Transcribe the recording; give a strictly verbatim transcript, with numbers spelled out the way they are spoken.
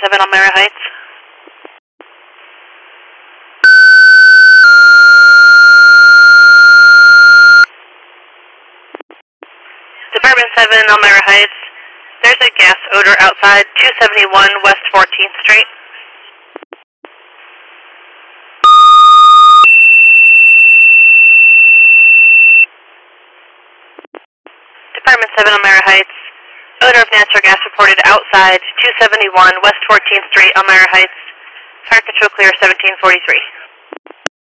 seven Elmira Heights. Department seven Elmira Heights. There's a gas odor outside two seventy-one West fourteenth Street. Department seven Elmira Heights. Odor of natural gas reported outside two seventy-one West fourteenth Street, Elmira Heights. Fire control clear seventeen forty-three.